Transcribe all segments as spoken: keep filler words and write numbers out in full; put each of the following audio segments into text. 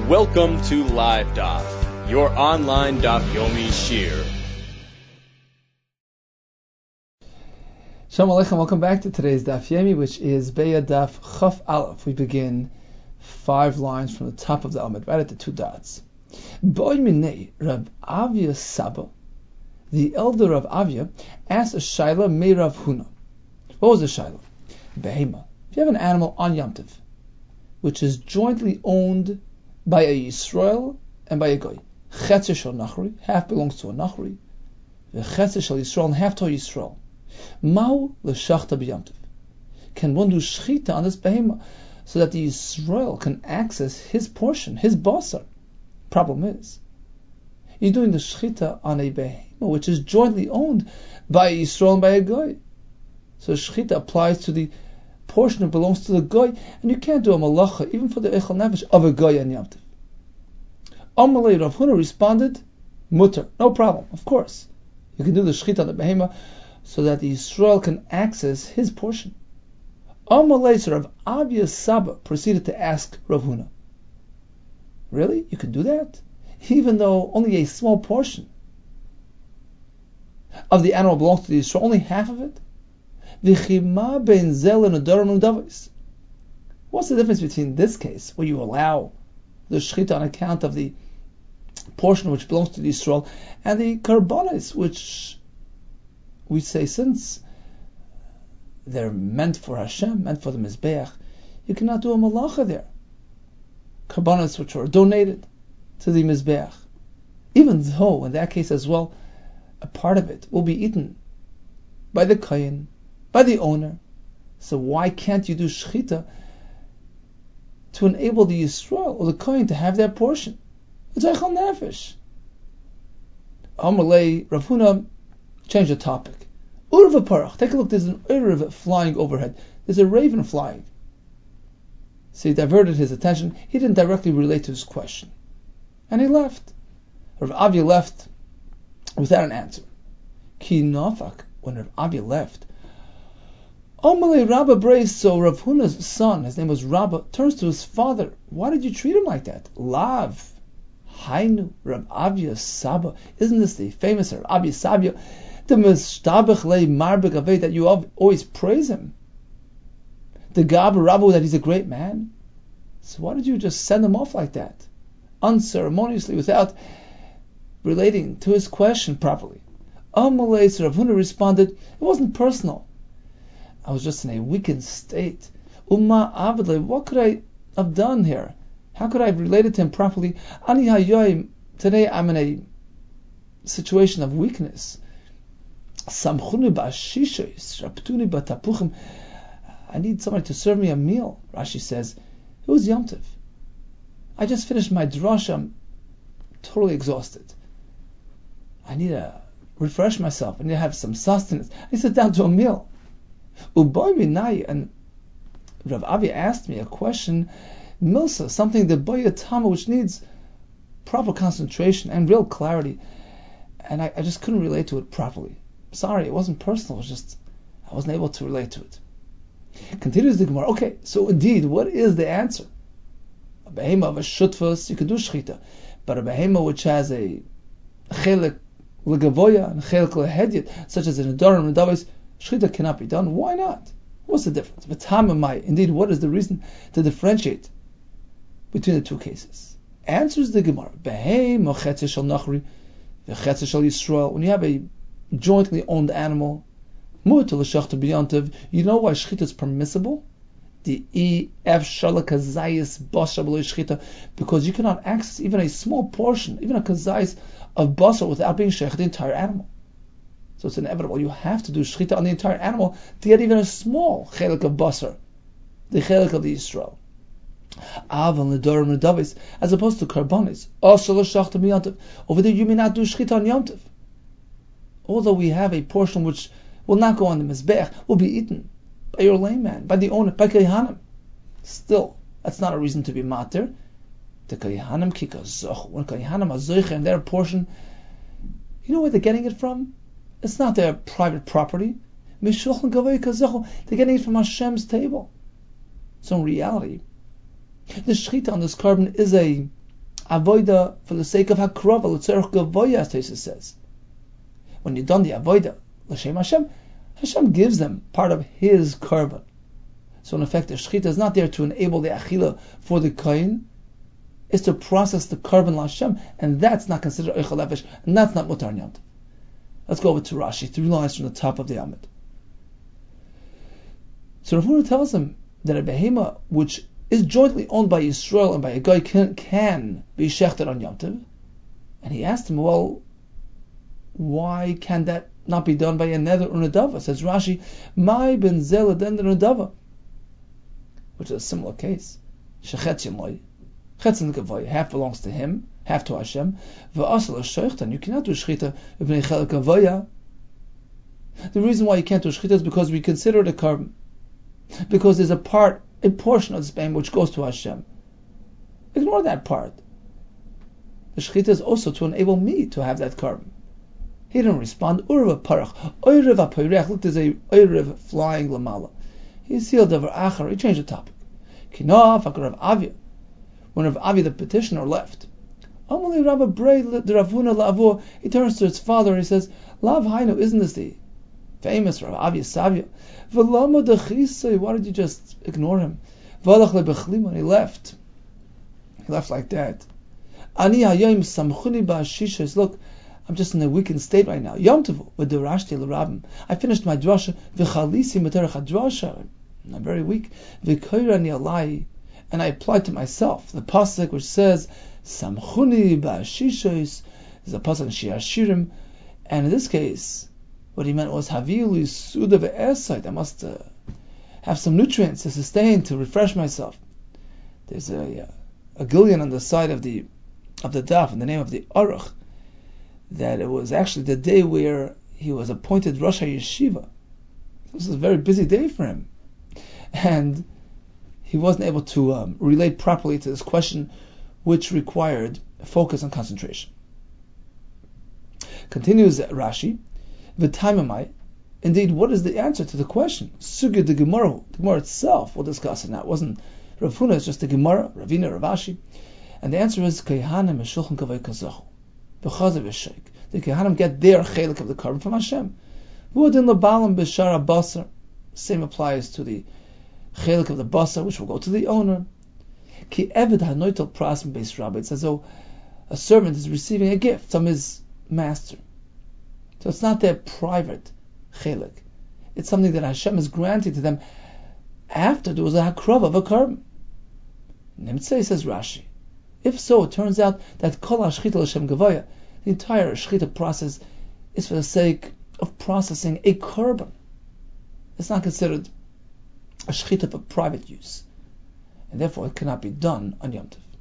Welcome to Live Daf, your online Daf Yomi Shir. Shalom Aleichem, welcome back to today's Daf Yomi, which is Beya Daf Chaf Aleph. We begin five lines from the top of the Amud, right at the two dots. Boi Minei Rab Avia Saba, the elder of Avia, asked a Shaila Mei Rav Huna. What was the Shaila? Behema. If you have an animal on Yom Tov, which is jointly owned by a Yisrael and by a Goy, Chetzer Shel Nachri, half belongs to a Nachri, Chetzer Shel Yisrael, and half to a Yisrael. Mau l'shachta b'Yom Tov. Can one do shchita on this behema so that the Yisrael can access his portion, his basar? Problem is, you're doing the shchita on a behema which is jointly owned by a Yisrael and by a Goy. So shchita applies to the portion that belongs to the Goy, and you can't do a malacha even for the echel nefesh of a Goy on Yom Tov. Amalei Rav Huna responded, mutter, no problem, of course. You can do the shchita on the behema so that the Yisrael can access his portion. Amalei Rav Avia Saba proceeded to ask Rav Huna, really? You can do that? Even though only a small portion of the animal belongs to the Yisrael, only half of it? What's the difference between this case, where you allow the shchita on account of the portion which belongs to the Yisrael, and the karbanis, which we say since they're meant for Hashem, meant for the Mizbeach, you cannot do a malacha there. Karbanis which are donated to the Mizbeach. Even though, in that case as well, a part of it will be eaten by the kohen, by the owner. So why can't you do shchita to enable the Yisrael or the kohen to have their portion? It's echel nefesh. Amalei Rav Huna changed the topic. Urva parach. Take a look. There's an urva flying overhead. There's a raven flying. So he diverted his attention. He didn't directly relate to his question, and he left. Rav Avia left without an answer. Ki nafak. When Rav Avia left, Amalei Rabba Brace, so Rav Huna's son, his name was Rabba, turns to his father. Why did you treat him like that? Lav, Hainu, Rav Avia Saba. Isn't this the famous Rav Avia Saba? The Mishtabach Le Marbek Avei, that you always praise him. The Gab Rabba, that he's a great man. So why did you just send him off like that? Unceremoniously, without relating to his question properly. Amalei, so Rav Huna responded, it wasn't personal. I was just in a weakened state. Umma avadle, what could I have done here? How could I have related to him properly? Ani hayoim, today I'm in a situation of weakness. Samchuni ba'ashishois, raptuni ba'tapuchim. I need somebody to serve me a meal. Rashi says, it was Yom Tov. I just finished my drasha. I'm totally exhausted. I need to refresh myself. I need to have some sustenance. I need to sit down to a meal. Uboy minai, and Rav Avia asked me a question, milsa, something the boya tama, which needs proper concentration and real clarity, and I, I just couldn't relate to it properly. Sorry, it wasn't personal. It was just I wasn't able to relate to it. Continues the Gemara. Okay, so indeed, what is the answer? A behema of a shutfus, you can do shchita, but a behema which has a chelik legavoya and chelik lehedyet, such as an adorim and davis, shchita cannot be done. Why not? What's the difference? V'tamamai. Indeed, what is the reason to differentiate between the two cases? Answers the Gemara. Behema chetzer shel nachri, v'chetzer shel Yisrael. When you have a jointly owned animal, mu'ter l'shachta b'Yom Tov, you know why shchita is permissible? The e f shala kazayis basar b'lo shchita, because you cannot access even a small portion, even a kazayis of basar, without being sheikh the entire animal. So it's inevitable. You have to do shchita on the entire animal to get even a small chelik of basar, the chelik of the Yisrael. Aval nedarim nedavis, as opposed to karbanis. Over there, you may not do shchita on Yom Tov. Although we have a portion which will not go on the mizbeach, will be eaten by your layman, by the owner, by kohanim. Still, that's not a reason to be matir. The kohanim kikazoch. When kohanim are zoich in their portion, you know where they're getting it from? It's not their private property. They're getting it from Hashem's table. So in reality, the shechita on this carbon is a avoida for the sake of hakrava, l'tzorech gavoya, as Tosfos says. When you've done the avoida, l'shem Hashem, Hashem gives them part of His korban. So in effect, the shechita is not there to enable the achila for the kohen, it's to process the korban l'Hashem, and that's not considered oichel nefesh, and that's not mutar Yom Tov. Let's go over to Rashi, three lines from the top of the Amud. So Rav Huna tells him that a behema which is jointly owned by Yisrael and by a guy can, can be shechted on Yom Tov, and he asked him, well, why can that not be done by a nether or nedava? Says Rashi, "My ben zel den nedava," which is a similar case. Shechet yemoi, chetzin gavoy, half belongs to him, half to Hashem. V'asal sheichtan, you cannot do shechita b'nei chelek gavoya. The reason why you can't do shechita is because we consider it a korban, because there's a part, a portion of the sperm which goes to Hashem. Ignore that part. The shechita is also to enable me to have that korban. He didn't respond. Urev parach, oirev apoirech. Look, there's a oirev flying lamala. He sealed over achar. He changed the topic. Kinaf akarav Avia. When Rav Avia, the petitioner, left, Amali Rabba Brei the Ravuna La'avur. He turns to his father and he says, "Lav Hainu, isn't this the famous Rav Avia Savia? V'lama dechisei. Why did you just ignore him? V'alach lebechlima." He left. He left like that. Ani hayom samchuni ba'ashishos. Look, I'm just in a weakened state right now. Yom Tov v'derashti l'rabim. I finished my drasha v'chalisi meterach hadrasha. I'm very weak. V'koirani alai, and I applied to myself the pasuk which says samchuni ba'ashishos is a pasuk in Shir Hashirim, and in this case, what he meant was havilu suda ve'esait. I must uh, have some nutrients to sustain, to refresh myself. There's a a gillion on the side of the of the daf in the name of the Aruch, that it was actually the day where he was appointed Rosh HaYeshiva. This was a very busy day for him. And he wasn't able to um, relate properly to this question, which required focus and concentration. Continues Rashi, V'taimamai, indeed, what is the answer to the question? Sugya the Gemara, the Gemara itself, we'll discuss it now. It wasn't Rav Huna, it's just the Gemara, Ravina, Ravashi. And the answer is, Kayhanim Meshulchan Kavay Kazachu. The Kehanim get their chelik of the korban from Hashem. Same applies to the chelik of the basar, which will go to the owner. It's as though a servant is receiving a gift from his master. So it's not their private chelik. It's something that Hashem is granting to them after there was a hakrav of a korban. Nimtzei, says Rashi. If so, it turns out that kol hashchita l'shem gavoya, the entire shchita process is for the sake of processing a korban. It's not considered a shchita for private use, and therefore it cannot be done on Yom Tov.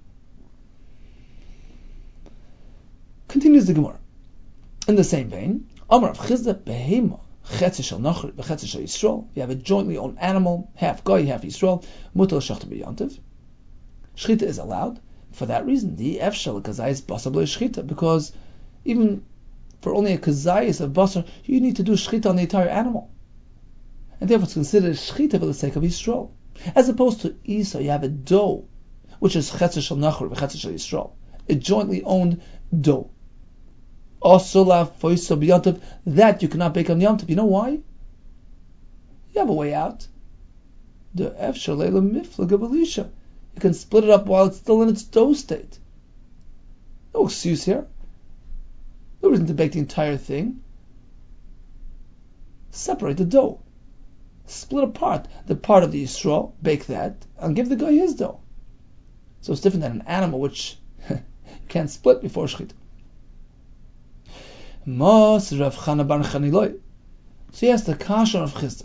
Continues the Gemara. In the same vein, Amar Rav Chizda behema chetzi shel nachri v'chetzi shel Yisrael. You have a jointly owned animal, half goy, half Yisrael. Mutal shachta b'Yom Tov. Shchita is allowed. For that reason, the efshel kazayis basar b'lo shchita, because even for only a kazayis of basar, you need to do shchita on the entire animal, and therefore it's considered shchita for the sake of Yisrael. As opposed to Isa, you have a dough, which is chetzer shel nachor v'chetzer shel Yisrael, a jointly owned dough. Also, foisa b'Yom Tov, that you cannot bake on Yom Tov. You know why? You have a way out. The efshel leila miflag of Elisha. You can split it up while it's still in its dough state. No excuse here. No reason to bake the entire thing. Separate the dough. Split apart the part of the Yisrael, bake that, and give the guy his dough. So it's different than an animal which you can't split before Shechita. Mos Rav Chana bar Chaniloi. So he asked the Kasha of Chisda.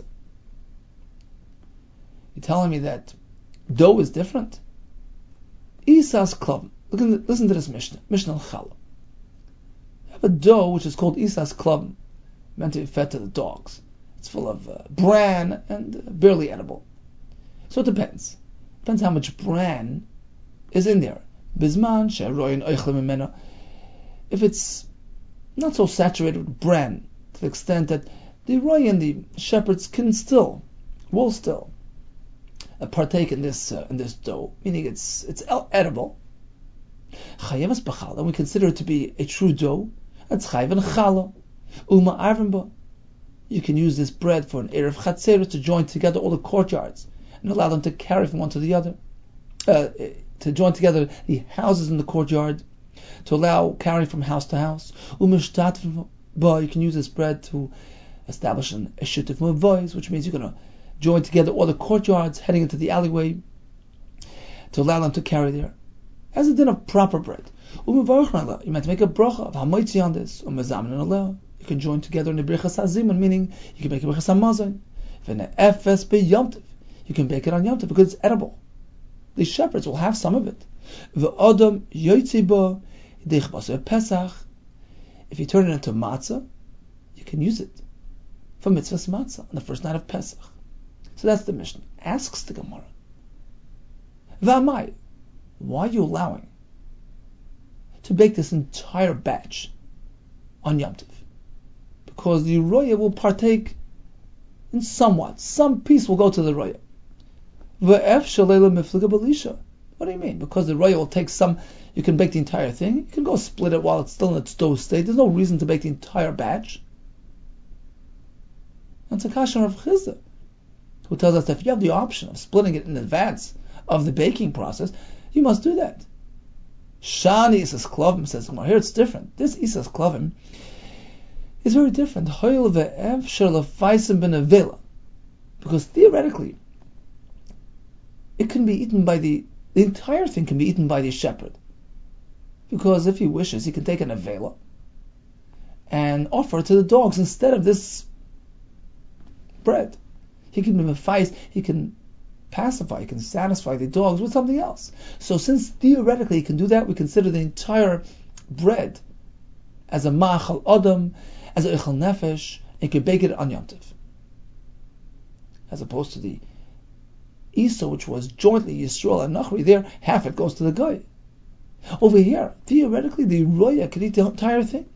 You're telling me that dough is different? Isas Klavim. Listen to this Mishnah. Mishnah Chala. You have a dough which is called Isas Klavim, meant to be fed to the dogs. It's full of uh, bran and uh, barely edible. So it depends. Depends how much bran is in there. Bizman she'royin oichlem mimena. If it's not so saturated with bran to the extent that the roy and the shepherds can still, will still, Uh, partake in this uh, in this dough, meaning it's it's edible. Chayevas b'chala, and we consider it to be a true dough. It's chayev and chala. Uma arvenba. You can use this bread for an erev chatzeret to join together all the courtyards and allow them to carry from one to the other. Uh, to join together the houses in the courtyard, to allow carrying from house to house. Umishtat ba. You can use this bread to establish an eshutif mavois, which means you're going to join together all the courtyards heading into the alleyway to allow them to carry there. As a din of proper bread. You might make a bracha of hamoitzi on this. You can join together in the brichas hazimun, meaning you can make a brichas hamazon. Efes b'yomtiv. You can bake it on yomtiv because it's edible. The shepherds will have some of it. V'odam yoytzi bo deichbasa pesach. If you turn it into matzah, you can use it for mitzvahs matzah on the first night of Pesach. So that's the Mishnah. Asks the Gemara, V'amai, why are you allowing to bake this entire batch on Yom Tov? Because the roya will partake in somewhat. Some piece will go to the roya. V'ef shalela mifliga b'lisha. What do you mean? Because the roya will take some, you can bake the entire thing. You can go split it while it's still in its dough state. There's no reason to bake the entire batch. That's a kasha of Chizda, who tells us that if you have the option of splitting it in advance of the baking process, you must do that. Shani Isas Klovim says, here it's different. This Isas Klovim is very different. Because theoretically, it can be eaten by the, the entire thing can be eaten by the shepherd. Because if he wishes, he can take an avela and offer it to the dogs instead of this bread. He can be mefais, he can pacify, he can satisfy the dogs with something else. So since theoretically he can do that, we consider the entire bread as a ma'achal adam, as a ichal nefesh, and can bake it on Yom Tov. As opposed to the Isa, which was jointly Yisrael and Nachri, there half it goes to the guy. Over here, theoretically, the roya can eat the entire thing.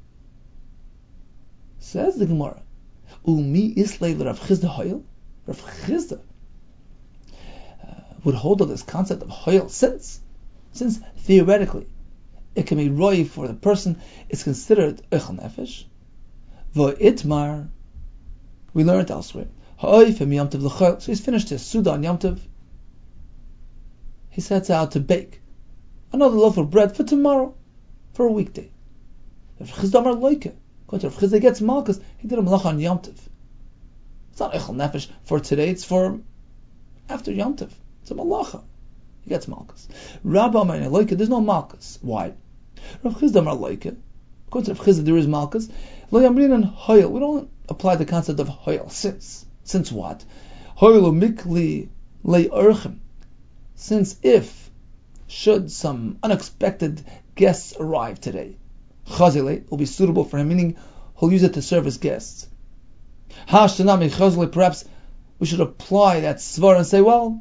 Says the Gemara, Umi islay Rav Chizda hoyel. Rav Chizda uh, would hold of this concept of hoyel since, since theoretically it can be roy for the person. It's considered echel nefesh. V'itmar, we learned elsewhere. So he's finished his Suda on Yom Tov. He sets out to bake another loaf of bread for tomorrow, for a weekday. If Chizdamar loike, according to Rav Chizda gets malchus, he did a malach on Yom Tov. It's not echel nefesh for today; it's for after Yom Tov. It's a malacha. He gets malchus. Rabbi Amar loike, there's no malchus. Why? Rav Chizdamar loike, according to Rav Chizda, there is malchus. Lo yamrin and hoyel. We don't apply the concept of hoyel since. Since what? Hoyel mikli le'orchim. Since if should some unexpected guests arrive today, chazile will be suitable for him, meaning he'll use it to serve his guests. Hashtanami chazile, perhaps we should apply that svar and say, well,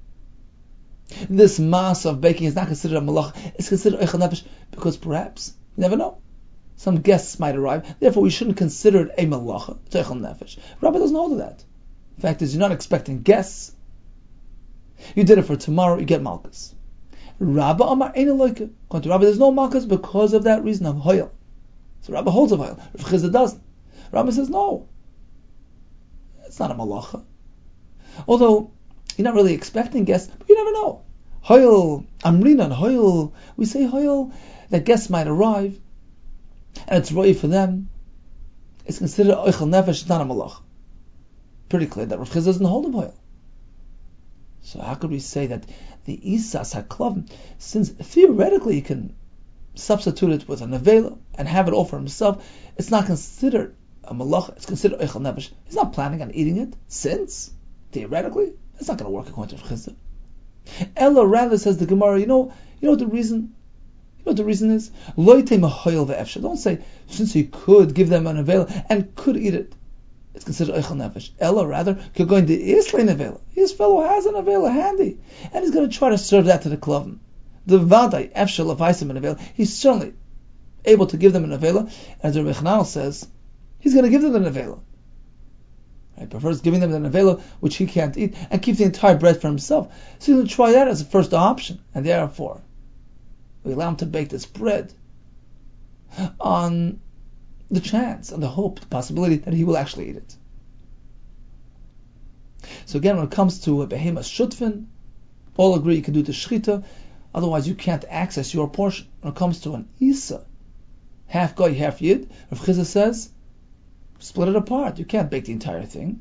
this mass of baking is not considered a malach; it's considered echel nefesh because perhaps you never know. Some guests might arrive, therefore we shouldn't consider it a malacha, it's echel nefesh. Rabbi doesn't hold to that. The fact is, you're not expecting guests. You did it for tomorrow, you get malchus. Rabbi Amar Ein Eloike. According to Rabbi, there's no malchus because of that reason of hoyel. So Rabbi holds of hoyel. Rav Chizda doesn't. Rabbi says no. It's not a malacha. Although you're not really expecting guests, but you never know. Hoyel Amrina and hoyel. We say hoyel that guests might arrive, and it's roy for them. It's considered oichel nefesh. It's not a malacha. Pretty clear that Rav Chizda doesn't hold of hoyel. So how could we say that the Isas HaKlavim, since theoretically you can substitute it with a nevela and have it all for himself, it's not considered a malach, it's considered echel nefesh. He's not planning on eating it, since, theoretically, it's not going to work according to Rav Chizda. Ella rather says the Gemara, you know, you know what the reason? You know what the reason is? Don't say, since he could give them a nevela and could eat it, it's considered echel nefesh. Ella, rather, you're going to islay nevela. His fellow has a nevela handy, and he's going to try to serve that to the klavim. The vadai efshel of Isam and nevela, he's certainly able to give them a nevela. As the Rechnal says, he's going to give them the nevela. He prefers giving them the nevela, which he can't eat, and keep the entire bread for himself. So he's going to try that as a first option, and therefore, We allow him to bake this bread on the chance, on the hope, the possibility that he will actually eat it. So again, when it comes to a behemoth shutfin, all agree you can do the shchita, otherwise you can't access your portion. When it comes to an isa, half goy, half yid, Rav Chizah says, split it apart. You can't bake the entire thing.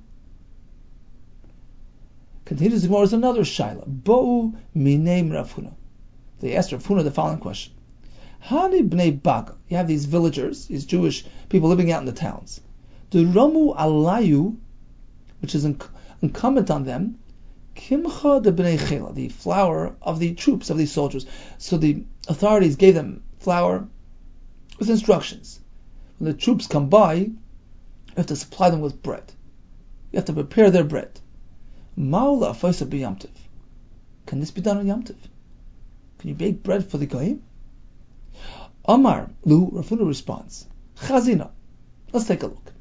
Continues the Gemara is another shaila. Bo'u minei Rav Huna. They asked Rav Huna the following question. Hani bnei Baga. You have these villagers, these Jewish people living out in the towns. The Ramu alayu, which is incumbent on them, kimcha de bnei chela, the flour of the troops, of these soldiers. So the authorities gave them flour with instructions. When the troops come by, you have to supply them with bread. You have to prepare their bread. Ma'ula foisa b'yamtiv. Can this be done on Yamtiv? Can you bake bread for the goyim? Amar Lu, Rav Huna responds, Chazina. Let's take a look.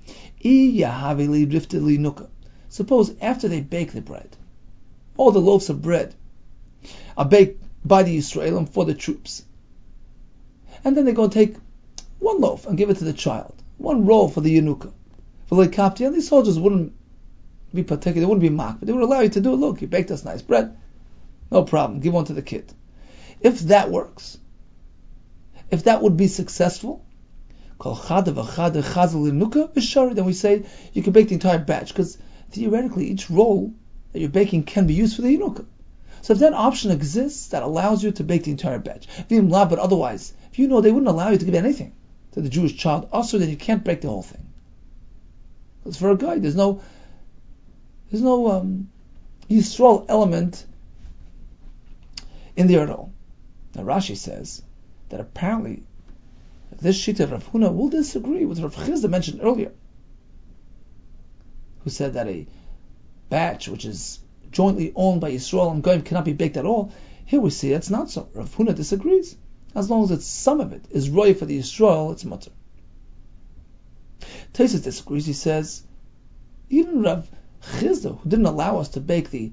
Suppose after they bake the bread, all the loaves of bread are baked by the Yisraelim for the troops. And then they go and take one loaf and give it to the child, one roll for the Yenuka. For the Kapti, and these soldiers wouldn't be particular, they wouldn't be mocked, but they would allow you to do it. Look, you baked us nice bread. No problem, give one to the kid. If that works, if that would be successful, then we say you can bake the entire batch, because theoretically each roll that you're baking can be used for the Yenuka. So if that option exists, that allows you to bake the entire batch. But otherwise, if you know they wouldn't allow you to give anything to the Jewish child, also then you can't bake the whole thing. Because for a guy, there's no there's no um, Yisrael element in there at all. Now Rashi says that apparently this Shita of Rav Huna will disagree with Rav Chizda mentioned earlier, who said that a batch which is jointly owned by Yisrael and Goyim cannot be baked at all. Here we see it's not so. Rav Huna disagrees. As long as it's some of it is roy for the Yisrael, it's mutter. Tosfos disagrees. He says even Rav Chizda, who didn't allow us to bake the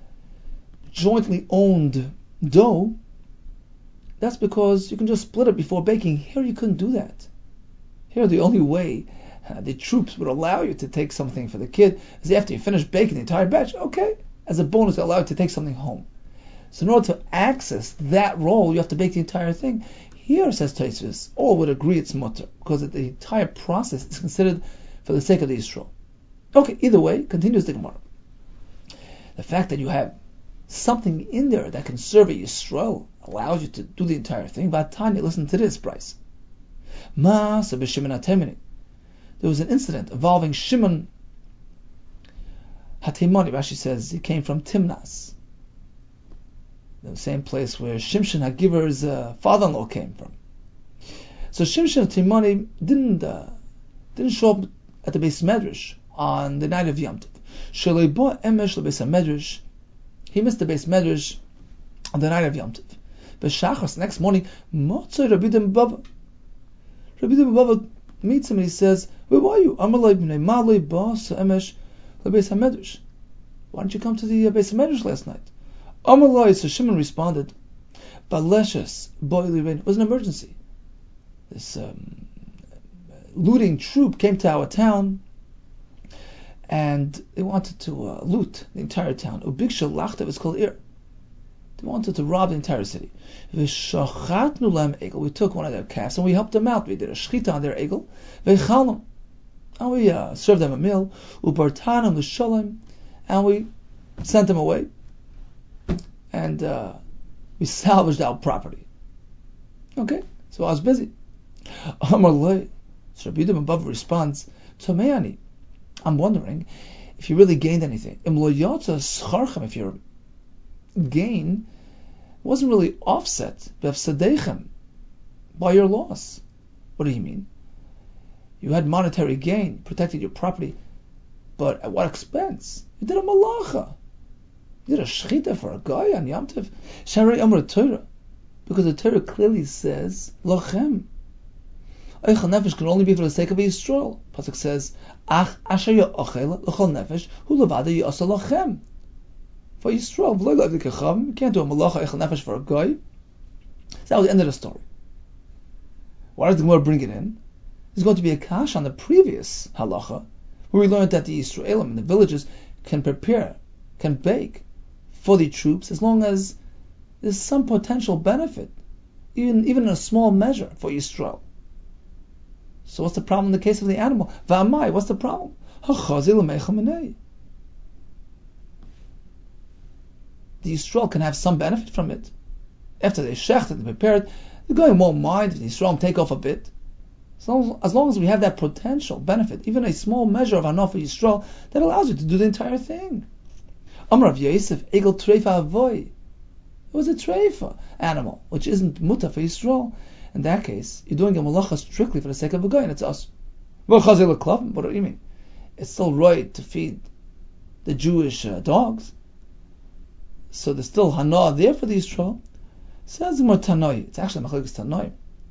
jointly owned dough, that's because you can just split it before baking. Here you couldn't do that. Here the only way uh, the troops would allow you to take something for the kid is after you finish baking the entire batch. Okay, as a bonus, they allow you to take something home. So in order to access that roll, you have to bake the entire thing. Here, says Tosfos, all would agree it's mutter, because the entire process is considered for the sake of the Yisrael. Okay, either way, continues the Gemara. The fact that you have something in there that can serve a Yisrael allows you to do the entire thing. Vatanya, listen to this, Bryce. Ma'aseh b'Shimon HaTemini. There was an incident involving Shimon HaTemani. Rashi says he came from Timnas, the same place where Shimshon HaGiver's uh, father-in-law came from. So Shimshon HaTemani didn't uh, didn't show up at the Beis Medrash on the night of Yom Tov. Shalei bo emesh leBeis HaMedrash. He missed the Beis Medrash on the night of Yom Tov. B'shachos, next morning, Motzei Rabbi Dem Bava. Rabbi Dem Bava meets him and he says, "Where were you? Amalei b'nei malei ba'as emesh leBeis HaMedrash. Why didn't you come to the uh, Beis HaMedrash last night?" Amalei, so Shimon responded, "Baleshes boili rein." It was an emergency. This um, looting troop came to our town, and they wanted to uh, loot the entire town. Ubiksha lachta was called Ir. They wanted to rob the entire city. We took one of their calves and we helped them out. We did a shchita on their egel. And we uh, served them a meal. Ubartanam l'shalom, and we sent them away. And uh, we salvaged our property. Okay, so I was busy. Amar Loi. So Rabbi Yehuda above responds, Tomeani, I'm wondering if you really gained anything. If your gain wasn't really offset by your loss. What do you mean? You had monetary gain, protected your property, but at what expense? You did a malacha. You did a shchita for a guy on Yom Tov. Sharei Amar Torah, because the Torah clearly says lochem. Eichel nefesh can only be for the sake of Yisrael. Pasuk says, Ach asher yochel l'chol nefesh hu levada yasa lochem. For Yisrael, you can't do a malacha eichel nefesh for a guy. So that was the end of the story. Why does the Gemara bring it in? There's going to be a kash on the previous halacha, where we learned that the Yisraelim in the villages can prepare, can bake for the troops as long as there's some potential benefit, even even in a small measure for Yisrael. So what's the problem in the case of the animal? V'amai, what's the problem? The Yisrael can have some benefit from it. After they shecht and prepare it, the guy won't mind if the Yisrael take off a bit. As long, as long as we have that potential benefit, even a small measure of Hanaf for Yisrael, that allows you to do the entire thing. Amar Rav Yosef, Egel Treifa Avoy. It was a treifa animal, which isn't muta for Yisrael. In that case, you're doing a malacha strictly for the sake of a guy, and it's us. What do you mean? It's still right to feed the Jewish uh, dogs. So there's still hana there for the Yisrael. Says more Tanoi. It's actually machlokes Tanoi.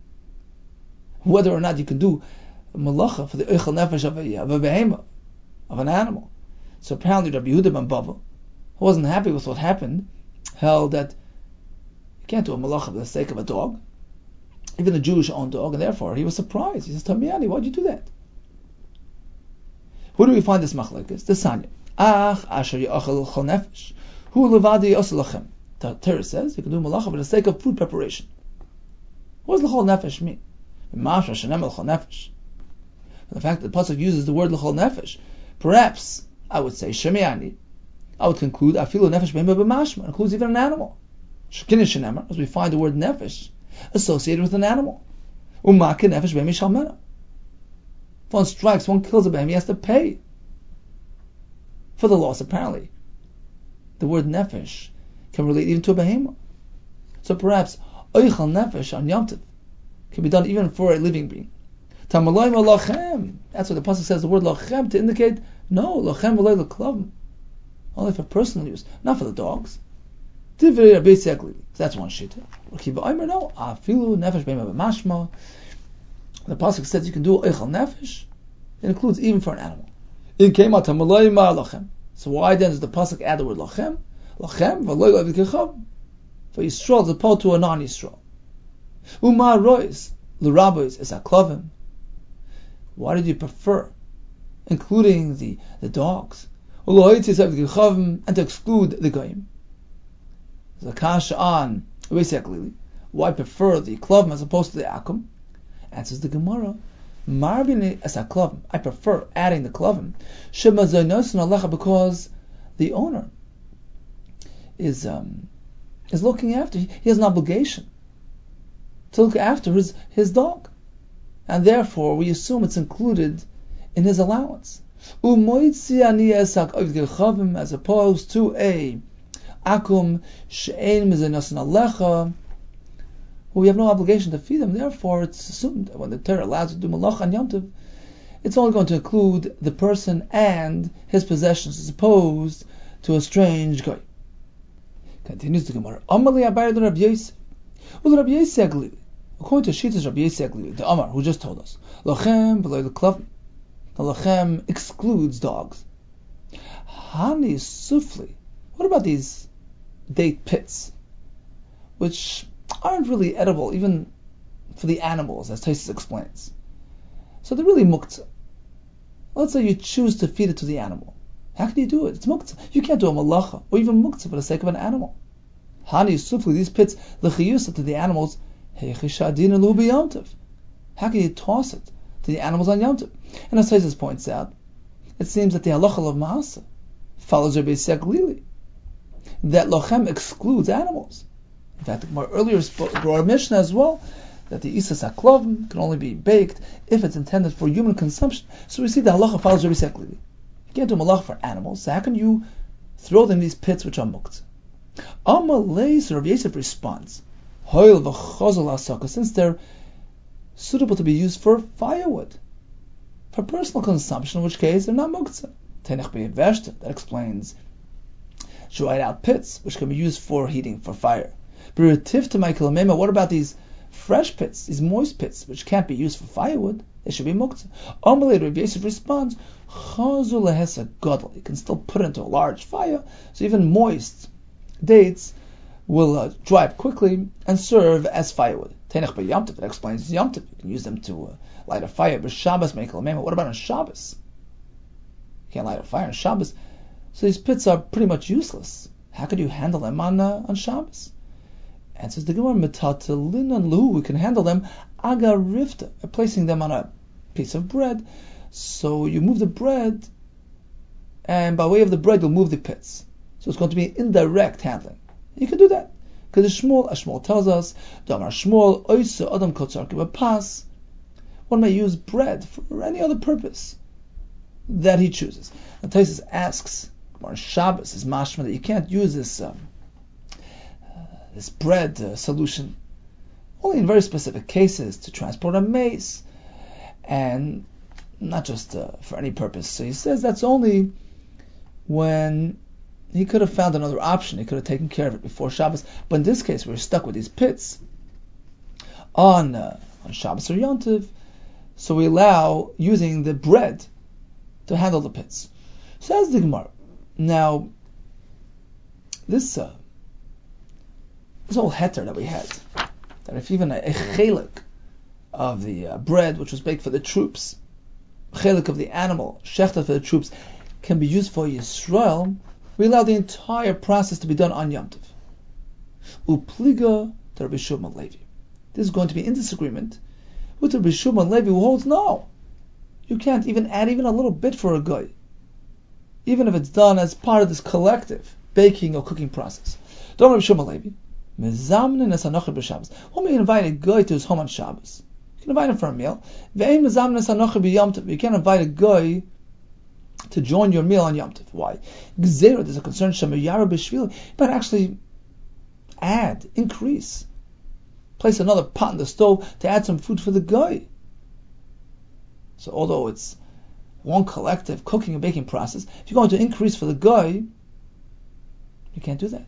Whether or not you can do malacha for the eichel nefesh of a, of a behema, of an animal. So apparently Rabbi Yehuda ben Bava, who wasn't happy with what happened, held that you can't do a malacha for the sake of a dog, even a Jewish-owned dog, and therefore he was surprised. He says, Tamiani, why'd you do that? Who do we find this machlokes? The Sanya. Ach, asher yachal chol nefesh. Hu levadi yoselachem. The Torah says you can do malacha for the sake of food preparation. What does l'chol nefesh mean? The fact that the pasuk uses the word l'chol nefesh, perhaps I would say shemiani. I would conclude afilu nefesh behema b'mashma, includes even an animal. Shekinish shenemar, as we find the word nefesh associated with an animal. Umake nefesh behema shalmena. If one strikes, one kills a behema, he has to pay for the loss. Apparently, the word nefesh can relate even to a behema. So perhaps oichal nefesh on Yom Tov can be done even for a living being. Tamalayim lachem. That's what the pasuk says, the word lachem, to indicate, no, lachem v'lei l'klavim. Only for personal use, not for the dogs. Divrei Rabbi Yosef Aglili. That's one shita. No, afilu nefesh be'ema b'mashma. The pasuk says you can do eichel nefesh. It includes even for an animal. In kema tamalayim lachem. So why then does the pasuk add the word lachem? Lachem v'lei l'klavim. For Yisrael as opposed to a non-Yisrael. Uma rois l'rabbis is aklavim. Why did you prefer including the, the dogs? And to exclude the goyim. The kasha on basically why prefer the klavim as opposed to the akum? Answers the Gemara. Marbini as aklavim. I prefer adding the klavim. Because the owner is um, is looking after. He has an obligation to look after his, his dog. And therefore we assume it's included in his allowance. As opposed to a akum she'ein mizenasan alecha, who we have no obligation to feed them. Therefore it's assumed that when the Torah allows you to do malach on Yom Tov, it's only going to include the person and his possessions as opposed to a strange guy. Continues the Gemara. Amali abayr Rabbi Yosef. Well, Rabbi Yosef Aglili, according to Shittas Rabbi Yosef Aglili, the Amar, who just told us, lachem v'lo l'klavim. The lachem excludes dogs. Hani sufli. What about these date pits, which aren't really edible, even for the animals, as Taisus explains? So they're really muktzah. Let's say you choose to feed it to the animal. How can you do it? It's muktzah. You can't do a malacha, or even muktzah for the sake of an animal. Hani sufli, these pits, l'chiyusa to the animals, heichishadin lubi Yom Tov. How can you toss it to the animals on Yom Tov? And as Taisus points out, it seems that the halacha of Maasa follows Rabbi Yosef Aglili, that lochem excludes animals. In fact, more earlier brought our Mishnah as well, that the isas haklovim can only be baked if it's intended for human consumption. So we see the halacha follows Rabbi Yosef Aglili. You can't do malacha for animals, so how can you throw them in these pits which are muktzah? Amalei, so Rabbi Yosef responds, Hoil v'chozol asaka, since they're suitable to be used for firewood, for personal consumption, in which case they're not muktzah. Tenech be'yeveshta, that explains dried out pits, which can be used for heating, for fire. B'retif to Michael Mema, what about these fresh pits, these moist pits, which can't be used for firewood? They should be muktzah. Amalei, Rabbi Yosef responds, Chazul lehesa gadol, you can still put it into a large fire, so even moist dates will uh, dry up quickly and serve as firewood. Tenech by Yom Tov, it explains Yom Tov. You can use them to uh, light a fire. But Shabbos make a What about on Shabbos? You can't light a fire on Shabbos. So these pits are pretty much useless. How could you handle them on uh, on Shabbos? And says the Gemara, Metatalin and Lu, we can handle them Aga Rifta, by placing them on a piece of bread. So you move the bread, and by way of the bread you'll move the pits. So it's going to be indirect handling. You can do that. Because Shmuel, Shmuel tells us, Damar Shmuel, Oisa Adam Kotzar Kibapas, one may use bread for any other purpose that he chooses. And Taisus asks, on Shabbos is mashma that you can't use this um, uh, this bread uh, solution only in very specific cases to transport a mace, and not just uh, for any purpose. So he says that's only when he could have found another option. He could have taken care of it before Shabbos. But in this case, we're stuck with these pits on uh, on Shabbos or Yom Tov, so we allow using the bread to handle the pits. So that's the Gemara. Now, this uh, this whole heter that we had, that if even a, a chelik of the uh, bread, which was baked for the troops, chelik of the animal, shechta for the troops, can be used for Yisrael, we allow the entire process to be done on Yom Tov. Upliga to Rabbi Shimon Levi. This is going to be in disagreement with Rabbi Shimon Levi, who holds no, you can't even add even a little bit for a guy, even if it's done as part of this collective baking or cooking process. Don't Rabbi Shimon Levi. Mezamnin es hanocher b'Shabbos. When we invite a guy to his home on Shabbos, you can invite him for a meal. Ve'ein mezamnin es hanocher b'Yom Tov. You can't invite a guy to join your meal on Yom Tov. Why? Gzeira, there's a concern, Shemayara b'Shvili, but actually add, increase, place another pot in the stove to add some food for the guy. So although it's one collective cooking and baking process, if you're going to increase for the guy, you can't do that.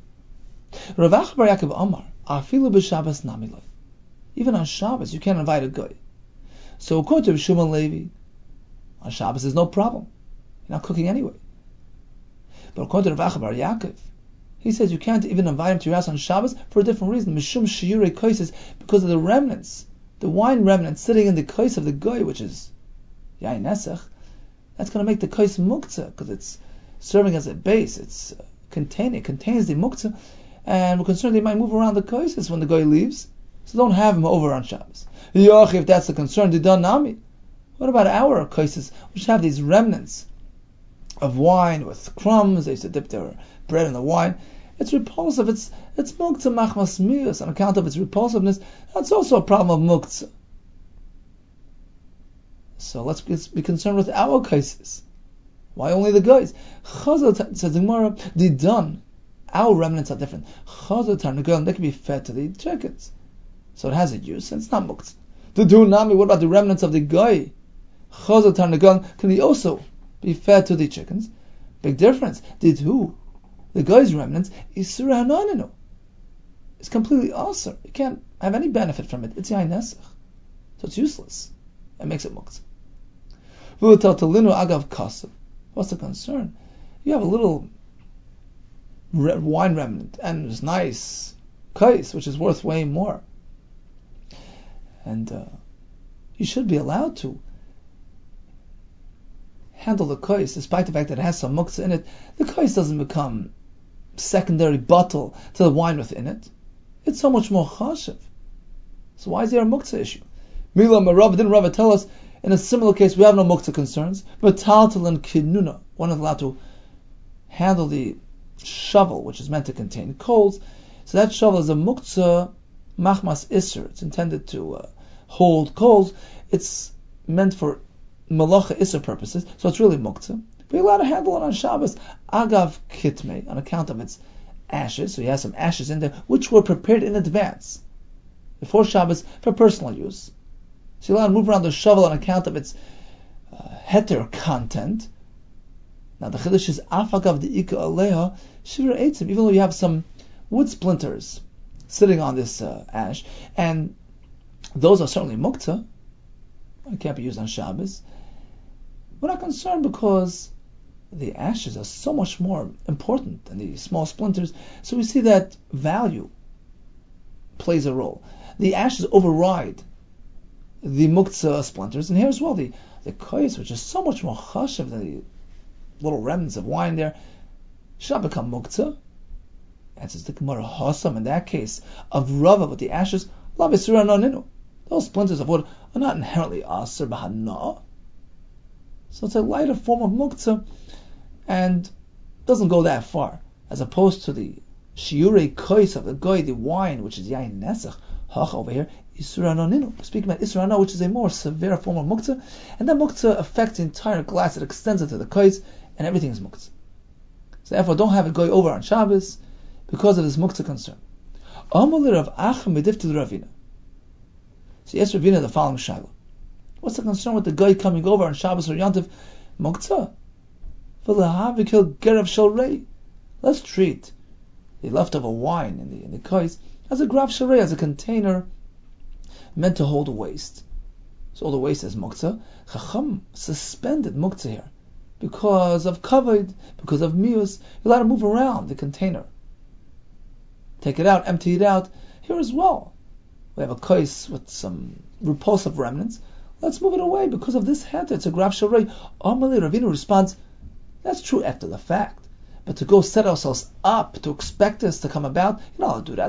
Rav Acha bar Yaakov Amar, afilu b'Shabbos namiloi. Even on Shabbos, you can't invite a guy. So according to Rav Shimon Levi, on Shabbos there's no problem. You're not cooking anyway. But according to Rav Acha bar Yaakov, he says you can't even invite him to your house on Shabbos for a different reason. Mishum shiurei koises, because of the remnants, the wine remnants sitting in the kois of the guy, which is yain nesach. That's going to make the kois muktzah, because it's serving as a base. It's uh, contain, it contains the muktzah, and we're concerned they might move around the koises when the guy leaves. So don't have him over on Shabbos. Yoch, if that's the concern, they done nami. What about our koises, which have these remnants of wine with crumbs? They used to dip their bread in the wine. It's repulsive. It's it's muktzah machmas miyus. On account of its repulsiveness, that's also a problem of muktzah. So let's be, let's be concerned with our cases. Why only the guys? Chazal says the Gemara, the done. Our remnants are different. Chazal tarnagolim, they can be fed to the chickens, so it has a use, and it's not muktzah. The dunami, what about the remnants of the guy? Chazal tarnagolim, can they also be fed to the chickens? Big difference. Did who? The guy's remnants is surah. It's completely awesome. You can't have any benefit from it. It's yain nesach, so it's useless. It makes it muktzah. What's the concern? You have a little wine remnant, and it's nice kais, which is worth way more. And uh, you should be allowed to handle the kais, despite the fact that it has some muktzah in it. The kais doesn't become secondary bottle to the wine within it. It's so much more chashiv. So why is there a muktzah issue? Mila Marav, didn't Rava tell us in a similar case we have no muktzah concerns, but taltal and kinuna, one is allowed to handle the shovel, which is meant to contain coals. So that shovel is a muktzah machmas isser. It's intended to uh, hold coals. It's meant for malacha isser purposes, so it's really muktzah. We're allowed to handle it on Shabbos, agav kitme, on account of its ashes. So he has some ashes in there, which were prepared in advance before Shabbos for personal use. So you're allowed to move around the shovel on account of its uh, heter content. Now the chiddush is afagav deika aleha shivur eitzim, even though you have some wood splinters sitting on this uh, ash, and those are certainly muktzah, it can't be used on Shabbos. We're not concerned because the ashes are so much more important than the small splinters. So we see that value plays a role. The ashes override the muktzah splinters, and here as well the the koyes, which is so much more chashav than the little remnants of wine there, should not become muktzah. Answers the Gemara, Hasam, in that case of Rava with the ashes, la b'sura noninu. Those splinters of wood are not inherently aser b'hana. So it's a lighter form of muktzah and doesn't go that far, as opposed to the shiurei kois of the goy, the wine, which is yain nesach, hach over here, isura noninu. We're speaking about isura no, which is a more severe form of muktzah, and that muktzah affects the entire glass, it extends it to the kois, and everything is muktzah. So therefore, don't have it go over on Shabbos because of this muktzah concern. Amalei Rav Acham medifti Ravina. So yes, Ravina, the following shaila. What's the concern with the guy coming over on Shabbos or Yontif? Muktzah. V'lehavikil gerav shel rei. Let's treat the leftover wine in the in the kais as a grav shel rei, as a container meant to hold the waste. So all the waste is muktzah. Chacham suspended muktzah here because of kavod, because of mius. You're allowed to move around the container. Take it out, empty it out. Here as well, we have a kais with some repulsive remnants. Let's move it away because of this heter. It's a grav shel rei. Amalei Ravina responds, that's true after the fact. But to go set ourselves up to expect this to come about, you're not allowed to do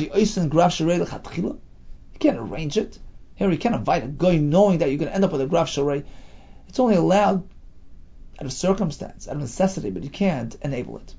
that. You can't arrange it. Here you can't invite a guy knowing that you're going to end up with a grav shel rei. It's only allowed out of circumstance, out of necessity, but you can't enable it.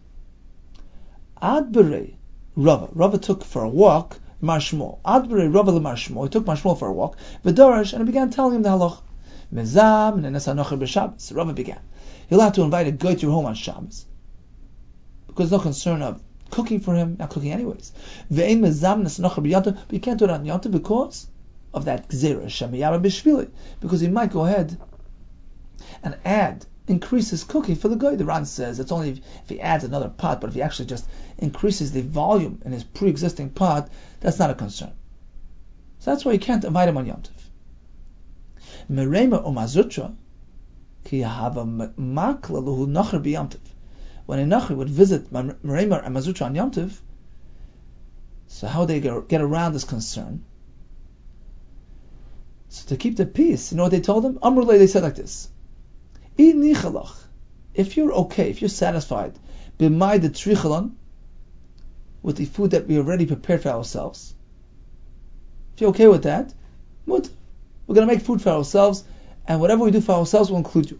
Ad berei Rava. Rava took for a walk Marshmol. Ad berei Rava le Marshmol. He took Marshmol for a walk. V'darash, and he began telling him the halach. Mezam nenes hanocher b'Shabbos. Rava began. You're allowed to invite a guy to your home on Shabbos because there's no concern of cooking for him, not cooking anyways. Ve'ein mezam nenes hanocher b'Yontif, but you can't do it on Yontif because of that gzera shemiyara b'shvili, because he might go ahead and add, increase his cooking for the guy. The Ran says it's only if, if he adds another pot, but if he actually just increases the volume in his pre-existing pot, that's not a concern. So that's why you can't invite him on Yom Tov. Merema or Mazutra, ki hava makla luhu nacher b'Yom Tov. When a nacher would visit Merema and Mazutra on Yom Tov, so how they get around this concern? So to keep the peace, you know what they told him? Amrulay, they said like this. If you're okay, if you're satisfied, b'may the trichalon, with the food that we already prepared for ourselves, if you're okay with that, we're going to make food for ourselves, and whatever we do for ourselves will include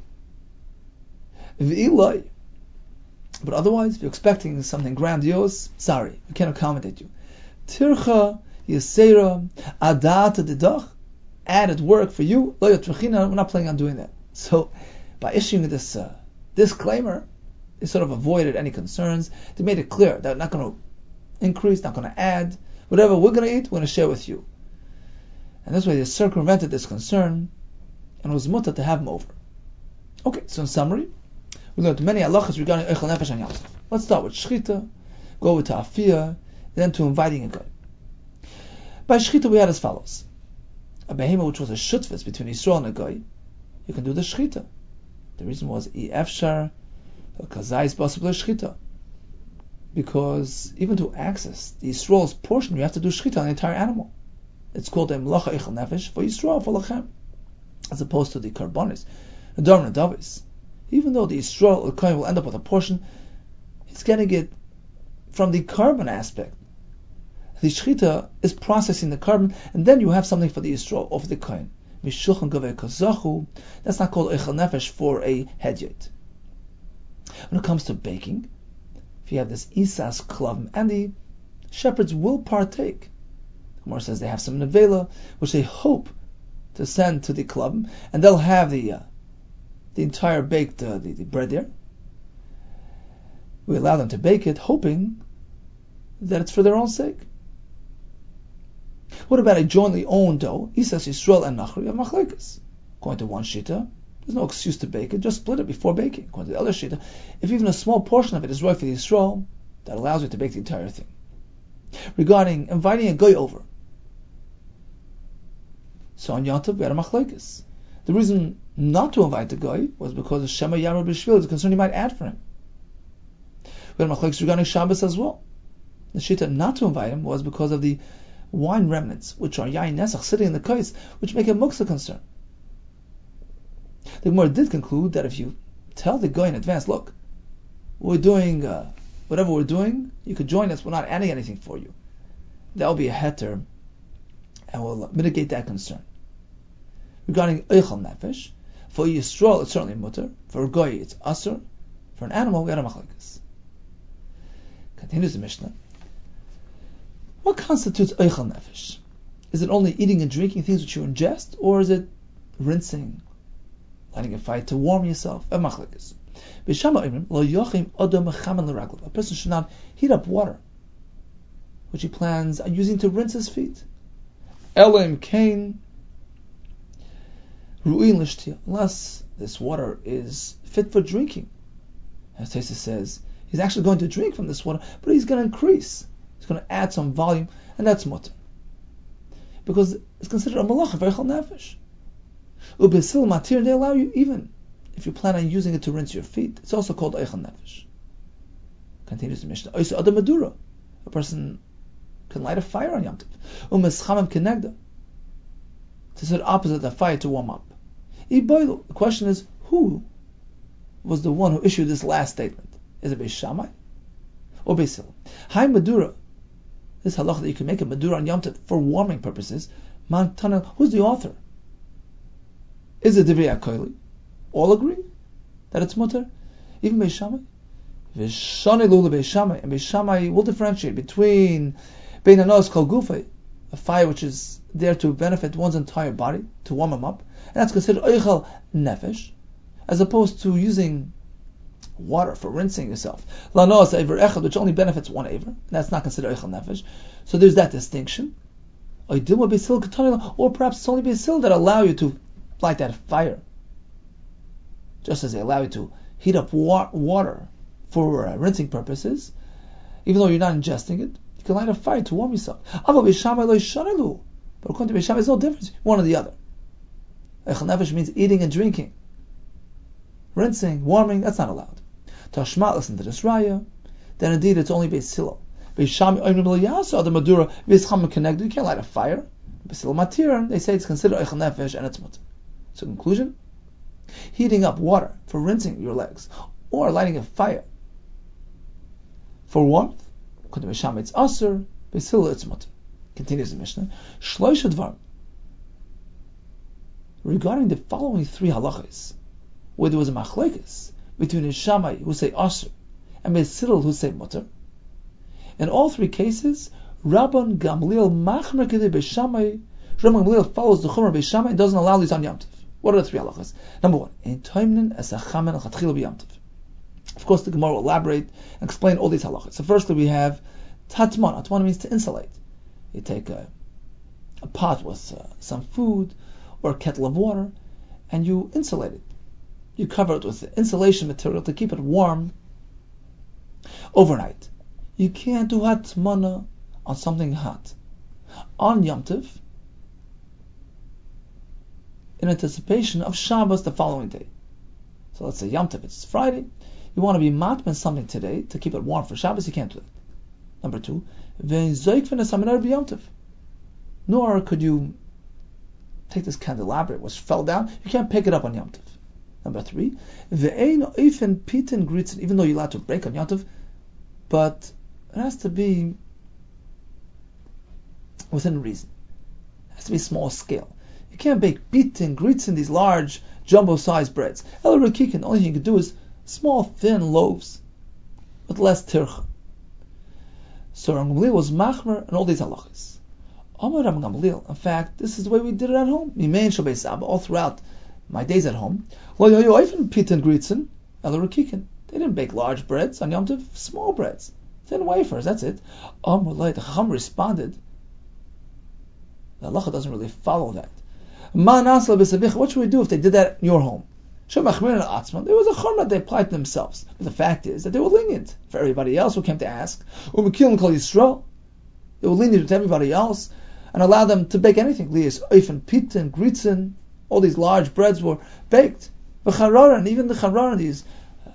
you. But otherwise, if you're expecting something grandiose, sorry, we can't accommodate you. Tircha yisera adat dedach, added work for you. We're not planning on doing that. So, by issuing this uh, disclaimer, they sort of avoided any concerns. They made it clear that they're not going to increase, not going to add. Whatever we're going to eat, we're going to share with you. And this way they circumvented this concern, and it was mutter to have them over. Okay, so in summary, we learned many halachas regarding Eichel Nefesh and Yom Tov. Let's start with Shchita, go with Ta'afiyah, then to inviting a guy. By Shchita we had as follows. A behema which was a shutfis between Yisrael and a guy, you can do the Shchita. The reason was Efshar Kazais possible Shchita. Because even to access the Yisrael's portion, you have to do Shchita on the entire animal. It's called a Melacha Eichel Nefesh for Yisrael, for Lachem, as opposed to the Karbonis, the Dor and Davis. Even though the Yisrael, the Kohen, will end up with a portion, it's getting it from the carbon aspect. The Shchita is processing the carbon, and then you have something for the Yisrael, of the Kohen. That's not called Eichel Nefesh for a hedyot. When it comes to baking, if you have this Isas Klavim, and the shepherds will partake. The Gemara says they have some nevela, which they hope to send to the Klavim, and they'll have the uh, the entire baked uh, the, the bread there. We allow them to bake it, hoping that it's for their own sake. What about a jointly owned dough? Isas Yisrael and Nachri have machlekes. According to one shita, there's no excuse to bake it. Just split it before baking. According to the other shita, if even a small portion of it is right for the Yisrael, that allows you to bake the entire thing. Regarding inviting a guy over, so on Yom Tov we had a machlekes. The reason not to invite the guy was because of Shema Yamar B'Shvil, the concern he might add for him. We had machlokes regarding Shabbos as well. The shita not to invite him was because of the wine remnants, which are yain nesach sitting in the kais, which make a muksa concern. The Gemara did conclude that if you tell the guy in advance, look, we're doing uh, whatever we're doing, you could join us, we're not adding anything for you. That will be a heter, and will mitigate that concern. Regarding Eichel Nefesh, for Yisrael it's certainly mutter, for a goy it's asur, for an animal we had a machlokes. Continues the Mishnah. What constitutes Eichel Nefesh? Is it only eating and drinking things which you ingest, or is it rinsing, lighting a fire to warm yourself? A machlokes. A person should not heat up water, which he plans on using to rinse his feet. Elim Kain unless this water is fit for drinking. As Taisa says, he's actually going to drink from this water, but he's going to increase. He's going to add some volume, and that's mutter. Because it's considered a malacha, v'echal nefesh. Ubesil matir, they allow you even if you plan on using it to rinse your feet. It's also called eichel nefesh. Continues the Mishnah. Oisa adam madura. A person can light a fire on Yom Tov. Umeschamem kenegda. To set opposite the fire to warm up. The question is, who was the one who issued this last statement? Is it Beis Shammai or Beis Hillel? Hai Madura, this halacha that you can make a Madura on Yom Tov for warming purposes. Man Tanel, who's the author? Is it Divrei HaKoili? All agree that it's mutter. Even Beis Shammai. V'shani lula Beis Shammai, and Beis Shammai will differentiate between Bein Hanos Kol Gufay, a fire which is there to benefit one's entire body, to warm him up, and that's considered Eichel Nefesh, as opposed to using water for rinsing yourself. Lanos Eiver Echad, which only benefits one Eiver, and that's not considered Eichel Nefesh. So there's that distinction. Or perhaps it's only Beis Hillel that allow you to light that fire, just as they allow you to heat up wa- water for uh, rinsing purposes, even though you're not ingesting it. You can light a fire to warm yourself. But according to Beis Shammai, there's no difference, one or the other. Eichel Nefesh means eating and drinking. Rinsing, warming, that's not allowed. Tashma, listen to this raya, then indeed it's only Beis Hillel. Beis Shammai, the Madura, Beis Chama connected, you can't light a fire. Beis Hillel Matir, they say it's considered Eichel Nefesh and it's mutter. So conclusion, heating up water for rinsing your legs, or lighting a fire for warmth, according to Beis Shammai it's asur, Beis Hillel it's mutter. Continues the Mishnah. Shloisha dvar. Regarding the following three halachas, where there was a machlekes between Beis Shammai who say asur and Beis Hillel who say mutter, in all three cases, Rabban Gamliel machmer kedei Beis Shammai. Rabban Gamliel follows the chumrah Beis Shammai and doesn't allow these on Yom Tov. What are the three halachas? Number one, in toimnin as a chamen al chatchila b'Yom Tov. Of course, the Gemara will elaborate and explain all these halachas. So, firstly, we have tatman. Tatman means to insulate. You take a, a pot with uh, some food or a kettle of water, and you insulate it. You cover it with insulation material to keep it warm overnight. You can't do hatmana on something hot. On Yom Tov, in anticipation of Shabbos the following day. So let's say Yom Tov, it's Friday. You want to be matman something today to keep it warm for Shabbos, you can't do that. Number two, nor could you take this candelabra which fell down, you can't pick it up on Yom Tov. Number three, even though you're allowed to break on Yom Tov, but it has to be within reason. It has to be small scale. You can't bake bitin, gritzin, these large jumbo-sized breads. El Rekikin, the only thing you can do is small, thin loaves with less tircha. So Ram Gamliel was machmer and all these halachas. Amar Ram Gamliel, in fact, this is the way we did it at home. Mimein Shabbat Saba, all throughout my days at home. Lo yoyoifen pitin gritzin, el Rekikin. They didn't bake large breads on Yom Tov, small breads, thin wafers. That's it. Amar Lai, the Chacham responded. The halacha doesn't really follow that. What should we do if they did that in your home? There was a chumrah they applied to themselves. But the fact is that they were lenient for everybody else who came to ask. They were lenient to everybody else and allowed them to bake anything. Lias oifen pita and gritzin, All these large breads were baked. V'charara, and even the charara, these uh,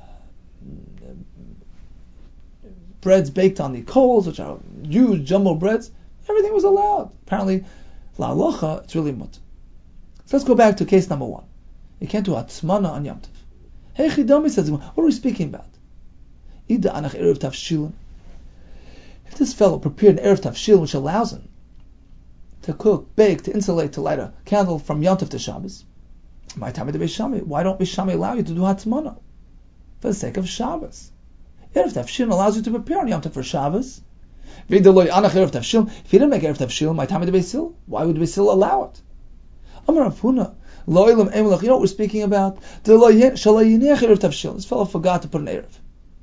breads baked on the coals, which are huge jumbo breads, everything was allowed. Apparently, la'alocha, it's really mut. So let's go back to case number one. You can't do atmana on Yom Tov. Hey Chidami says, what are we speaking about? Ida anach erev tavshilin. If this fellow prepared an erev tavshilin which allows him to cook, bake, to insulate, to light a candle from Yom Tov to Shabbos, my time at the Beis Shammai, why don't Beis Shammai allow you to do hatmana for the sake of Shabbos? Erev tavshilin allows you to prepare on Yom Tov for Shabbos. If he didn't make erev tavshilin, my time at the Beis Hillel, why would Beis Hillel allow it? Amar Rav Huna, lo ilam emelach. You know what we're speaking about? This fellow forgot to put an erev.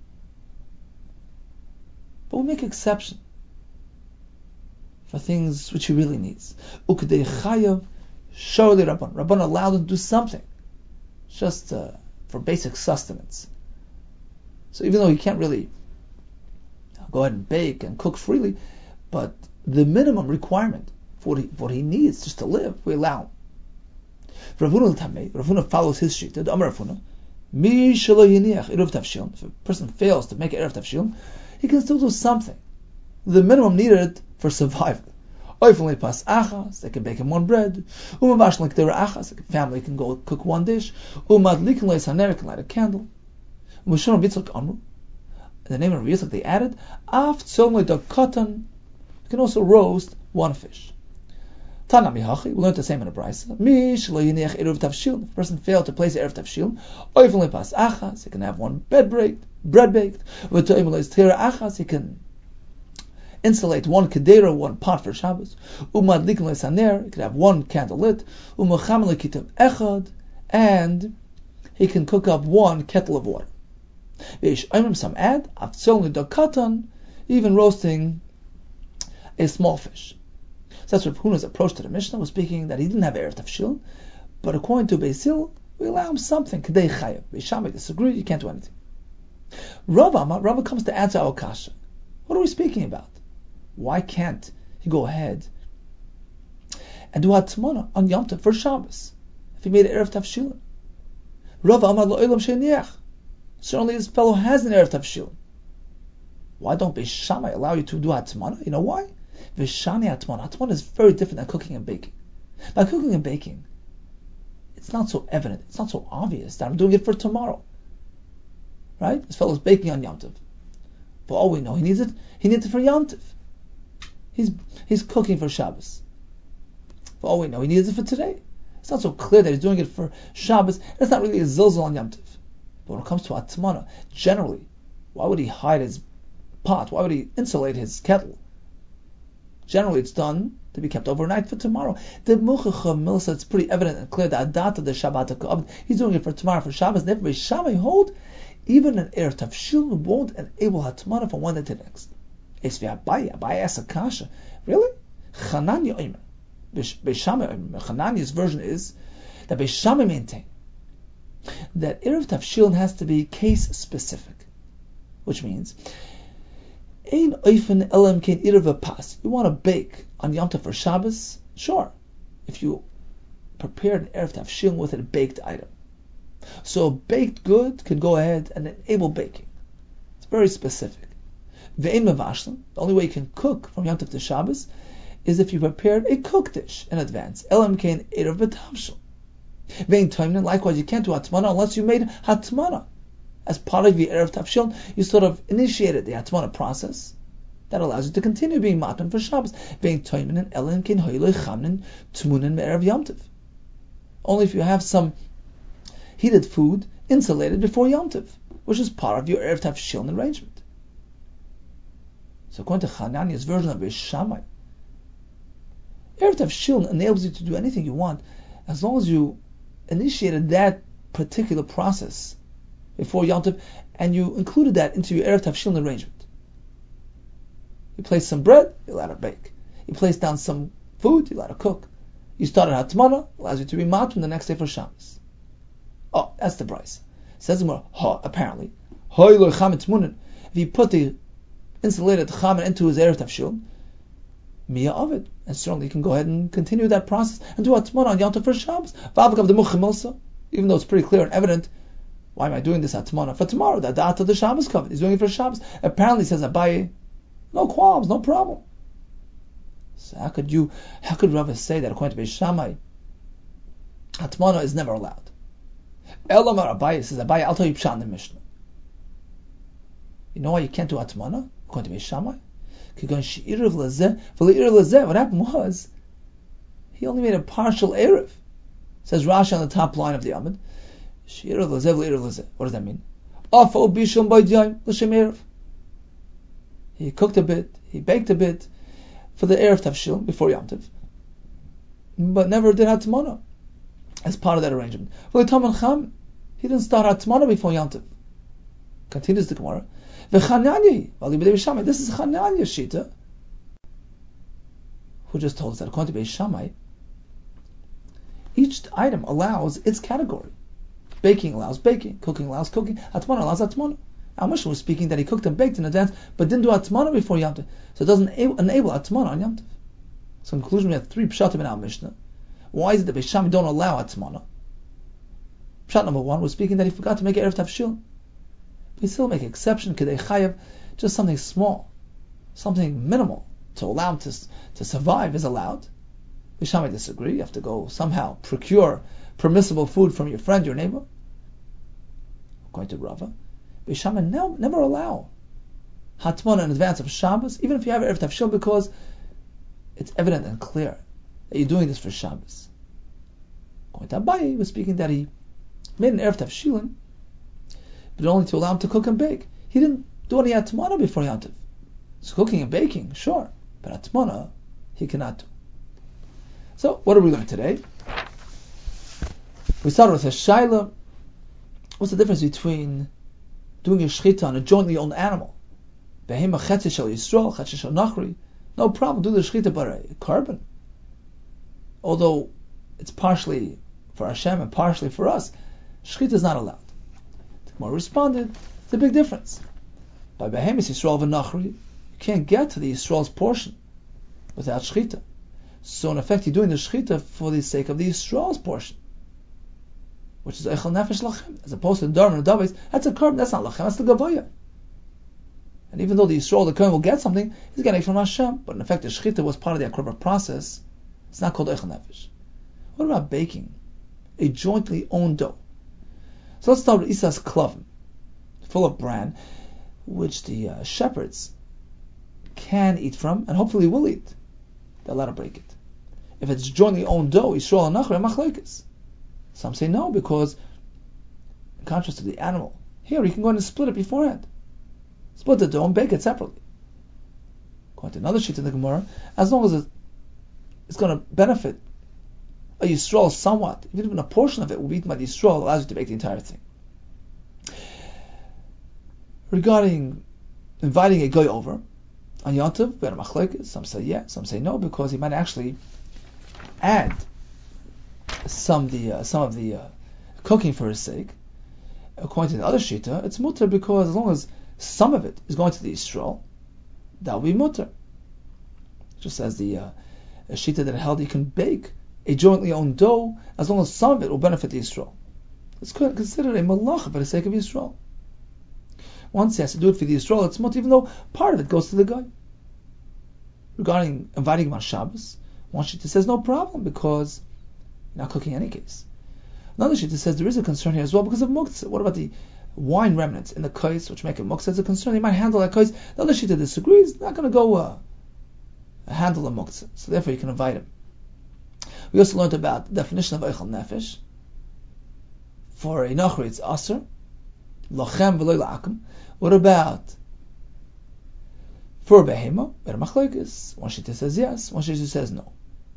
But we make exception for things which he really needs. Ukdei chayav shorli Rabban. Rabban allowed him to do something, just uh, for basic sustenance. So even though he can't really go ahead and bake and cook freely, but the minimum requirement for what he, what he needs just to live, we allow him. Rav Huna follows his sheet. Amar Rav Huna, mi shelo yiniach erev tavshilin. If a person fails to make erev tavshilin, he can still do something, the minimum needed for survival. Oifel pas achas, they can bake him one bread. Umavash like there achas, a family can go cook one dish. Umadlikin leis haner, can light a candle. Mushon bitzok amru. In the name of Yitzchak, they added af tzolmei da katan. You can also roast one fish. Tanami hachi, we learned the same in a brayso. Mi shelo yiniach erev tavshilin. If a person failed to place erev tavshilin, oifel pas achas, he can have one bread baked. Bread baked. V'toim leis tera achas, he can insulate one kedera, one pot for Shabbos. Umadlikin leis haner, he can have one candle lit. Umacham lekitim echad, and he can cook up one kettle of water. Some add, even roasting a small fish. So that's Rav Huna's approach to the Mishnah, was speaking that he didn't have erev tavshilin, but according to Beis Hillel, we allow him something. Kedei chayav. Beis Shammai disagree, you can't do anything. Rav Amar, Rav comes to answer our kasha. What are we speaking about? Why can't he go ahead and do hatmana on Yom Tov for Shabbos if he made erev tavshilin? Rav Amar lo olam sheiniach. Certainly this fellow has an erev tavshilin. Why don't Beis Shammai allow you to do hatmana? You know why? V'shani hatmana. Hatmana is very different than cooking and baking. By cooking and baking, it's not so evident, it's not so obvious that I'm doing it for tomorrow. Right? This fellow's baking on Yom Tov. For all we know, he needs it, he needs it for Yom Tov. He's, he's cooking for Shabbos. For all we know, he needs it for today. It's not so clear that he's doing it for Shabbos. It's not really a zilzal on Yom Tov. But when it comes to hatmana, generally, why would he hide his pot? Why would he insulate his kettle? Generally, it's done to be kept overnight for tomorrow. The Muchacha Milsa, it's pretty evident and clear that Adata the Shabbat, he's doing it for tomorrow for Shabbos. Never Beis Shammai hold, even an erev tavshilin won't enable hatmana from one day to the next. Esvi Abaye, Abaye asks a kasha. Really? Chananya Omer. Beis Shammai Omer. Chananya's version is that Beis Shammai maintain that erev tavshilin has to be case specific, which means ein oifen elam kein erev pas. You want to bake on Yom Tov for Shabbos? Sure, if you prepared an erev tavshilin with a baked item. So a baked good can go ahead and enable baking. It's very specific. Ve'en mevashlim, the only way you can cook from Yom Tov to Shabbos is if you prepared a cooked dish in advance. Elam kein erev b'tavshil. Ve'en toimnin, likewise you can't do hatmana unless you made hatmana. As part of your erev tavshilin, you sort of initiated the hatmana process that allows you to continue being matman for Shabbos. Ve'en toimnin elam kein hoyloi chamnin tmunin me'erev Yom Tov. Only if you have some heated food insulated before Yom Tov, which is part of your erev tavshilin arrangement. So according to Chananya's version of Beis Shammai, erev tavshilin enables you to do anything you want as long as you initiated that particular process before Yom Tov and you included that into your erev tavshilin arrangement. You place some bread, you allow to bake. You place down some food, you allow to cook. You started hatmana, allows you to be matman the next day for Shabbos. Oh, that's the price. Says the Gemara, ha, apparently, if you put the insulated chametz into his erev tavshilin, Mia of it. And certainly you can go ahead and continue that process and do atmana on Yom Tov for Shabbos. V'avakav the muchim also, even though it's pretty clear and evident. Why am I doing this atmana for tomorrow? The da'at of the Shabbos covered. He's doing it for Shabbos. Apparently, says Abaye, no qualms, no problem. So how could you, how could Rava say that according to Beis Shammai, atmana is never allowed? Elamar Abaye says Abaye, I'll tell you pshat in the Mishnah. You know why you can't do atmana according to Beis Shammai? What happened was he only made a partial erev. Says Rashi on the top line of the Amud. What does that mean? He cooked a bit, he baked a bit for the erev tafshil before Yom Tov, but never did hatmana as part of that arrangement. He didn't start hatmana before Yom Tov. Continues the Gemara. This is Chananya Shita, who just told us that according to Beis Shammai, each item allows its category. Baking allows baking, cooking allows cooking, atmana allows atmana. Our Mishnah was speaking that he cooked and baked in advance, but didn't do atmana before Yom Tov, so it doesn't enable atmana on Yom Tov. So in conclusion, we have three pshatim in our Mishnah. Why is it that Beis Shammai don't allow atmana? Pshat number one was speaking that he forgot to make erev tafshil. We still make exception, kedei chayav, just something small, something minimal to allow him to, to survive is allowed. Beis Shammai disagree. You have to go somehow procure permissible food from your friend, your neighbor. According to Rava, Beis Shammai never, never allow hatmana in advance of Shabbos, even if you have erev tafshil, because it's evident and clear that you're doing this for Shabbos. According to Abaye, he was speaking that he made an erev tafshilin, but only to allow him to cook and bake. He didn't do any atmana before Yom Tov. So cooking and baking, sure, but atmana he cannot do. So what are we learning today? We started with a shaila. What's the difference between doing a shchita on a jointly owned animal? Behema chetzi shel Yisrael, chetzi shel Nachri. No problem, do the shchita, but a carbon. Although it's partially for Hashem and partially for us, shchita is not allowed. The Gemara responded, it's a big difference. By Behemis Yisrael v'Nachri, you can't get to the Yisrael's portion without shchita. So in effect, you're doing the shchita for the sake of the Yisrael's portion, which is Eichel Nefesh Lachem, as opposed to the Darman and Davis. That's a carbon, that's not Lachem, that's the Gavoya. And even though the Yisrael, the Kohen, will get something, he's getting it from Hashem. But in effect, the shchita was part of the Akrava process. It's not called Eichel Nefesh. What about baking? A jointly owned dough. So let's start with Isas Klavim, full of bran, which the uh, shepherds can eat from, and hopefully will eat. They're allowed to break it. If it's jointly owned dough, Yisrael and Nachri, machlekes. Some say no, because in contrast to the animal, here you can go in and split it beforehand. Split the dough and bake it separately. According to another sheet in the Gemara, as long as it's going to benefit a Yisrael somewhat, even a portion of it will be eaten by the Yisrael, allows you to bake the entire thing. Regarding inviting a guy over on Yom Tov, we had a machlekes. Some say yeah, some say no, because he might actually add some the uh, some of the uh, cooking for his sake. According to the other shita, it's mutter, because as long as some of it is going to the Yisrael, that will be mutter. Just as the uh, shita that held you can bake a jointly owned dough as long as some of it will benefit the Yisrael. It's considered a malacha for the sake of Yisrael. Once he has to do it for the Yisrael, it's mutter, even though part of it goes to the guy. Regarding inviting him on Shabbos, one shita says no problem, because you're not cooking in any case. Another shita says there is a concern here as well because of muktzah. What about the wine remnants in the kais, which make a muktzah? It's a concern. They might handle that kais. The other shita disagrees. They're not going to go uh, handle a muktzah. So therefore you can invite him. We also learned about the definition of Eichel Nefesh. For a Nachri, it's Aser. Lochem v'loy la'akim. What about for a Behema? Better machlekes. One shita says yes, one shita says no.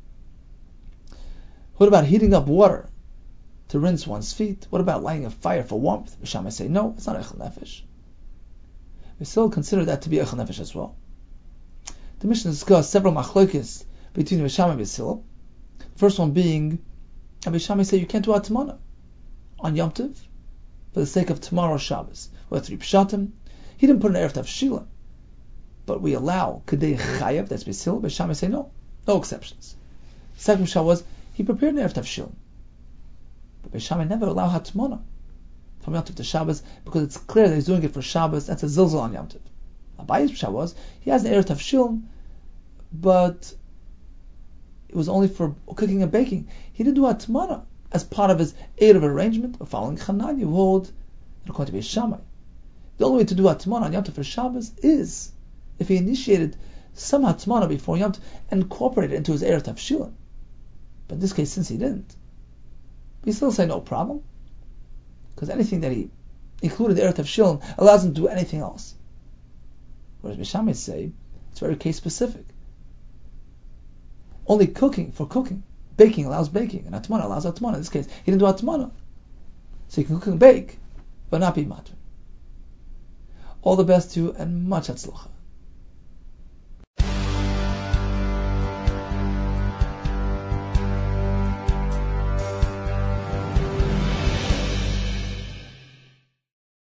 What about heating up water to rinse one's feet? What about lighting a fire for warmth? Beis Shammai say no, it's not Eichel Nefesh. We still consider that to be Eichel Nefesh as well. The Mishnah discussed several machlokes between Beis Shammai and Beis Hillel. The first one being, Beis Shammai say you can't do atmana on Yom Tov for the sake of tomorrow's Shabbos. Well, three pshatim. He didn't put an erev tafshila but we allow Kedei Chayev, that's Beis Beis Shammai say no, no exceptions. Second Shah was, he prepared an Erev Tavshilin. But Beis Shammai never allow Hatmona from Yom Tov to Shabbos, because it's clear that he's doing it for Shabbos, that's a zilzal on Yom Tov. Abayi's Shah was, he has an Erev Tavshilin, but it was only for cooking and baking. He didn't do Hatmana as part of his Erev arrangement of following Chananya, who hold, according to Beis Shammai, the only way to do Hatmana on Yom Tov for Shabbos is if he initiated some Hatmana before Yom Tov and incorporated it into his Erev Tavshilin. But in this case, since he didn't, we still say no problem, because anything that he included in Erev Tavshilin allows him to do anything else. Whereas Beis Shammai say it's very case specific. Only cooking for cooking, baking allows baking, and Hatmana allows Hatmana. In this case, he didn't do Hatmana, so he can cook and bake, but not be matri. All the best to you, and much hatzlacha.